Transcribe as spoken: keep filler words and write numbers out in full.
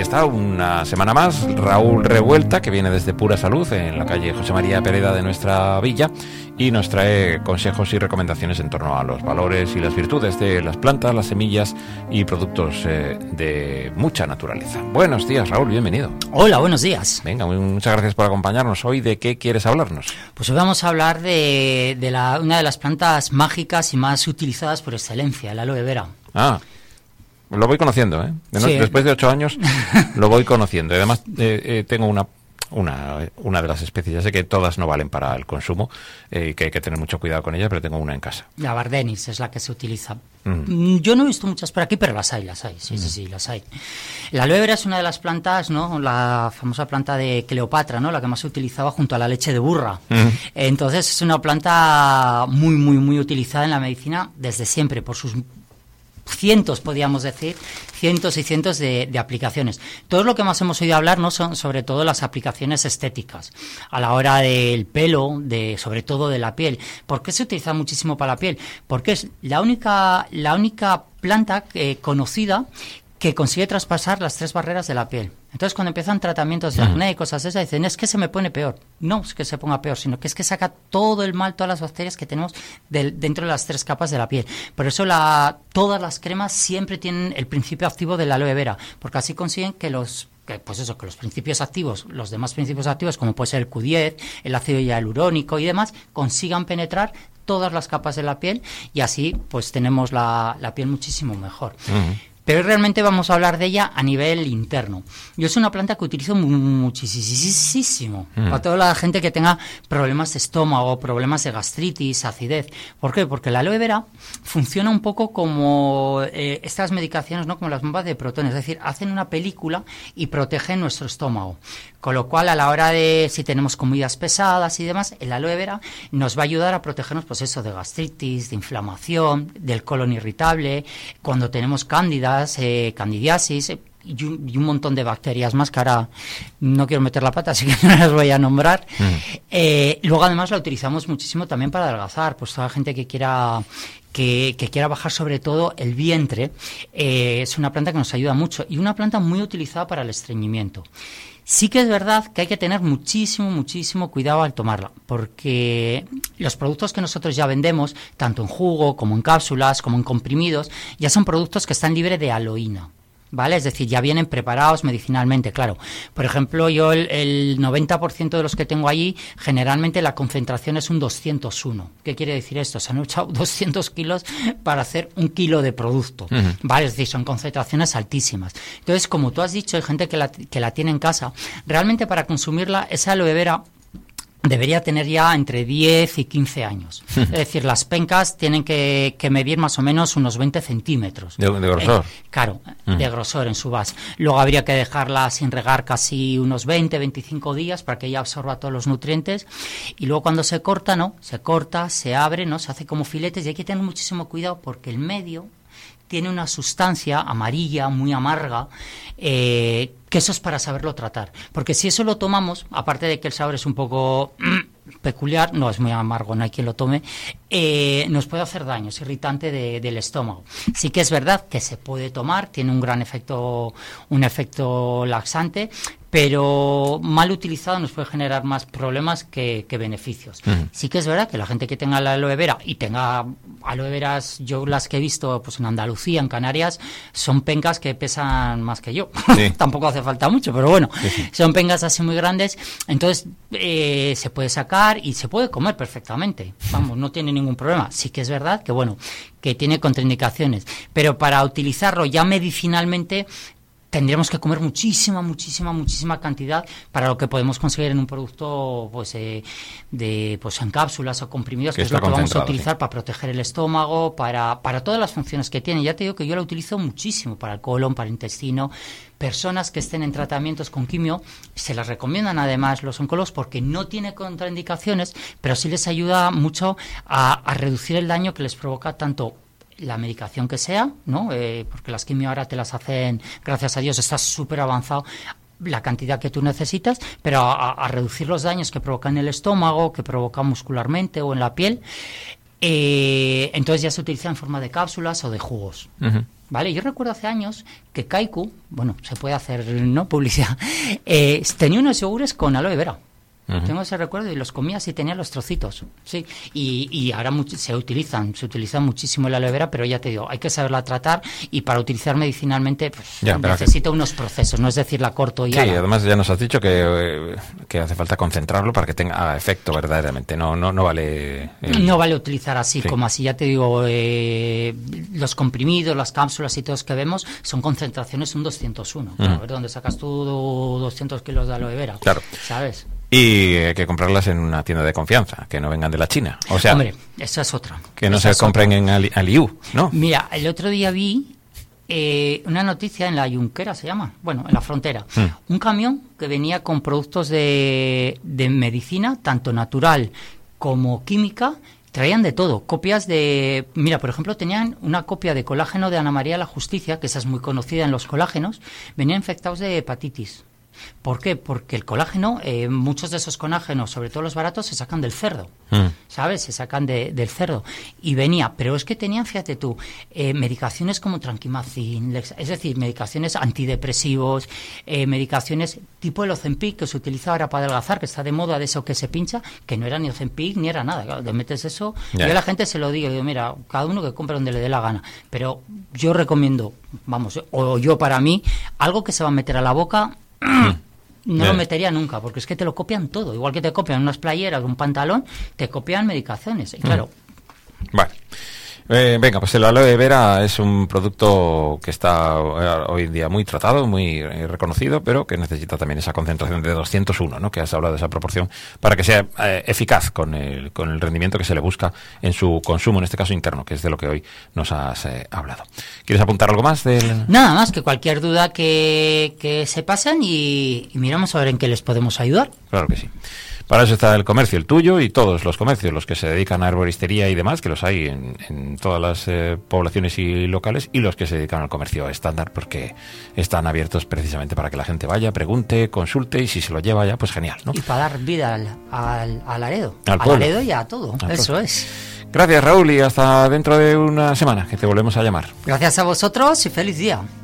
está, una semana más, Raúl Revuelta, que viene desde Pura Salud, en la calle José María Pereda de nuestra villa, y nos trae consejos y recomendaciones en torno a los valores y las virtudes de las plantas, las semillas y productos eh, de mucha naturaleza. Buenos días, Raúl, bienvenido. Hola, buenos días. Venga, muchas gracias por acompañarnos. Hoy, ¿de qué quieres hablarnos? Pues hoy vamos a hablar de, de la, una de las plantas mágicas y más utilizadas por excelencia, el aloe vera. Ah, lo voy conociendo, ¿eh? De no, sí. Después de ocho años lo voy conociendo. Y además eh, eh, tengo una, una una de las especies. Ya sé que todas no valen para el consumo, eh, que hay que tener mucho cuidado con ellas, pero tengo una en casa. La Bardenis es la que se utiliza. Mm. Yo no he visto muchas por aquí, pero las hay, las hay. Sí, mm. sí, sí, las hay. La aloe vera es una de las plantas, ¿no? La famosa planta de Cleopatra, ¿no? La que más se utilizaba junto a la leche de burra. Mm. Entonces es una planta muy, muy, muy utilizada en la medicina desde siempre por sus cientos, podríamos decir, cientos y cientos de, de aplicaciones. Todo lo que más hemos oído hablar, ¿no?, son sobre todo las aplicaciones estéticas, a la hora del pelo, de sobre todo de la piel. ¿Por qué se utiliza muchísimo para la piel? Porque es la única, la única planta eh, conocida que consigue traspasar las tres barreras de la piel. Entonces, cuando empiezan tratamientos de acné y cosas de esas, dicen, es que se me pone peor. No es que se ponga peor, sino que es que saca todo el mal, todas las bacterias que tenemos del, dentro de las tres capas de la piel. Por eso la, todas las cremas siempre tienen el principio activo de la aloe vera, porque así consiguen que los que pues eso, que los principios activos, los demás principios activos, como puede ser el Q diez, el ácido hialurónico y demás, consigan penetrar todas las capas de la piel y así pues tenemos la, la piel muchísimo mejor. Uh-huh. Pero realmente vamos a hablar de ella a nivel interno. Yo es una planta que utilizo muchísimo mm. para toda la gente que tenga problemas de estómago, problemas de gastritis, acidez. ¿Por qué? Porque la aloe vera funciona un poco como eh, estas medicaciones, ¿no?, como las bombas de protones, es decir, hacen una película y protegen nuestro estómago. Con lo cual, a la hora de, si tenemos comidas pesadas y demás, el aloe vera nos va a ayudar a protegernos, pues eso, de gastritis, de inflamación, del colon irritable, cuando tenemos cándidas, eh, candidiasis, eh, y, un, y un montón de bacterias más que ahora no quiero meter la pata, así que no las voy a nombrar. Mm. Eh, luego, además, la utilizamos muchísimo también para adelgazar, pues toda la gente que quiera... Que, que quiera bajar sobre todo el vientre, eh, es una planta que nos ayuda mucho y una planta muy utilizada para el estreñimiento. Sí que es verdad que hay que tener muchísimo, muchísimo cuidado al tomarla, porque los productos que nosotros ya vendemos, tanto en jugo como en cápsulas, como en comprimidos, ya son productos que están libres de aloína, ¿vale? Es decir, ya vienen preparados medicinalmente, claro. Por ejemplo, yo el, el noventa por ciento de los que tengo allí, generalmente la concentración es un doscientos uno. ¿Qué quiere decir esto? Se han echado doscientos kilos para hacer un kilo de producto, uh-huh. ¿vale? Es decir, son concentraciones altísimas. Entonces, como tú has dicho, hay gente que la, que la tiene en casa. Realmente para consumirla, esa aloe vera debería tener ya entre diez y quince años. Es decir, las pencas tienen que, que medir más o menos unos veinte centímetros. ¿De, de grosor? Eh, claro, uh-huh. de grosor en su base. Luego habría que dejarla sin regar casi unos veinte, veinticinco días para que ella absorba todos los nutrientes. Y luego cuando se corta, ¿no? Se corta, se abre, ¿no? Se hace como filetes y hay que tener muchísimo cuidado porque el medio tiene una sustancia amarilla, muy amarga, eh, que eso es para saberlo tratar. Porque si eso lo tomamos, aparte de que el sabor es un poco peculiar, no es muy amargo, no hay quien lo tome, eh, nos puede hacer daño, es irritante de, del estómago. Sí que es verdad que se puede tomar, tiene un gran efecto, un efecto laxante, pero mal utilizado nos puede generar más problemas que, que beneficios. Uh-huh. Sí que es verdad que la gente que tenga la aloe vera y tenga aloe veras, yo las que he visto pues en Andalucía, en Canarias, son pencas que pesan más que yo. Sí. Tampoco hace falta mucho, pero bueno, sí, sí. Son pencas así muy grandes, entonces eh, se puede sacar y se puede comer perfectamente. Vamos, no tiene ningún problema. Sí que es verdad que, bueno, que tiene contraindicaciones, pero para utilizarlo ya medicinalmente tendríamos que comer muchísima, muchísima, muchísima cantidad para lo que podemos conseguir en un producto pues eh, de pues en cápsulas o comprimidos, que, que es lo que vamos a utilizar, sí, para proteger el estómago, para, para todas las funciones que tiene. Ya te digo que yo la utilizo muchísimo para el colon, para el intestino. Personas que estén en tratamientos con quimio, se las recomiendan además los oncólogos porque no tiene contraindicaciones, pero sí les ayuda mucho a, a reducir el daño que les provoca tanto la medicación que sea, ¿no? Eh, porque las quimio ahora te las hacen, gracias a Dios, está súper avanzado la cantidad que tú necesitas, pero a, a reducir los daños que provoca en el estómago, que provoca muscularmente o en la piel. Eh, entonces ya se utiliza en forma de cápsulas o de jugos. Uh-huh. ¿vale? Yo recuerdo hace años que Kaiku, bueno, se puede hacer, ¿no?, publicidad, eh, tenía unos yogures con aloe vera. Uh-huh. Tengo ese recuerdo y los comías y tenía los trocitos, sí. Y, y ahora much- se utilizan, se utiliza muchísimo la aloe vera, pero ya te digo, hay que saberla tratar y para utilizar medicinalmente pues, ya, necesita que... unos procesos, no es decir, la corto y sí, ala. además ya nos has dicho que, que hace falta concentrarlo para que tenga haga efecto verdaderamente, no no no vale... El... No vale utilizar así, sí. Como así, ya te digo, eh, los comprimidos, las cápsulas y todos que vemos son concentraciones un doscientos uno, uh-huh. A ver dónde sacas tú doscientos kilos de aloe vera, claro. ¿Sabes? Y hay que comprarlas en una tienda de confianza, que no vengan de la China. O sea, hombre, esa es otra. Que no esa se compren otra. En Ali, Aliú, ¿no? Mira, el otro día vi eh, una noticia en la Junquera, se llama, bueno, en la frontera. Hmm. Un camión que venía con productos de, de medicina, tanto natural como química. Traían de todo, copias de... Mira, por ejemplo, tenían una copia de colágeno de Ana María la Justicia, que esa es muy conocida en los colágenos, venían infectados de hepatitis. ¿Por qué? Porque el colágeno, eh, muchos de esos colágenos, sobre todo los baratos, se sacan del cerdo, mm. ¿sabes? Se sacan de, del cerdo. Y venía, pero es que tenían, fíjate tú, eh, medicaciones como tranquimacin, es decir, medicaciones antidepresivos, eh, medicaciones tipo el Ozempic, que se utiliza ahora para adelgazar, que está de moda de eso que se pincha, que no era ni Ozempic ni era nada. Claro, te metes eso, yeah. Yo a la gente se lo digo, digo, mira, cada uno que compre donde le dé la gana. Pero yo recomiendo, vamos, o yo para mí, algo que se va a meter a la boca... No Bien. Lo metería nunca, porque es que te lo copian todo. Igual que te copian unas playeras, un pantalón, te copian medicaciones. Y claro. Vale. Eh, venga, pues el aloe vera es un producto que está hoy en día muy tratado, muy eh, reconocido, pero que necesita también esa concentración de doscientos uno, ¿no? Que has hablado de esa proporción, para que sea eh, eficaz con el, con el rendimiento que se le busca en su consumo, en este caso interno, que es de lo que hoy nos has eh, hablado. ¿Quieres apuntar algo más? Del... Nada más, que cualquier duda que, que se pasen y, y miramos a ver en qué les podemos ayudar. Claro que sí. Para eso está el comercio, el tuyo y todos los comercios, los que se dedican a arboristería y demás, que los hay en, en todas las eh, poblaciones y locales, y los que se dedican al comercio estándar, porque están abiertos precisamente para que la gente vaya, pregunte, consulte, y si se lo lleva ya, pues genial, ¿no? Y para dar vida al, al, al Laredo, al, al Laredo y a todo, al eso pueblo. Es. Gracias, Raúl, y hasta dentro de una semana, que te volvemos a llamar. Gracias a vosotros y feliz día.